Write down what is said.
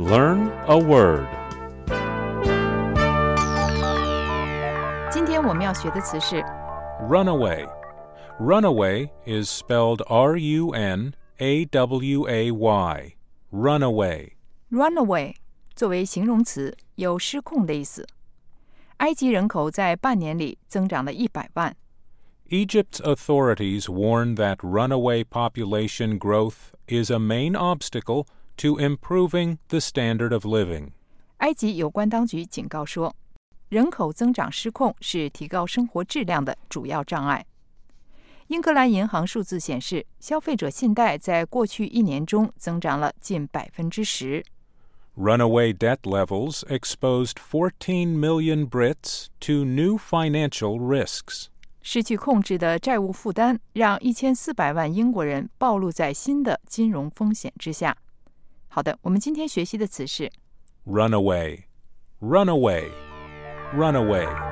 Learn a word. 今天我们要学的词是 Runaway. Runaway is spelled R-U-N-A-W-A-Y. Runaway. runaway， 作为形容词，有失控的意思。埃及人口在半年里增长了100万。 Egypt's authorities warn that runaway population growth is a main obstacle to improving the standard of living. 埃及有关当局警告说，人口增长失控是提高生活质量的主要障碍。英格兰银行数字显示，消费者信贷在过去1年中增长了近10%。 Runaway debt levels exposed 14 million Brits to new financial risks. 失去控制的债务负担让1400万英国人暴露在新的金融风险之下。好的，我们今天学习的词是 Runaway. Runaway. Runaway.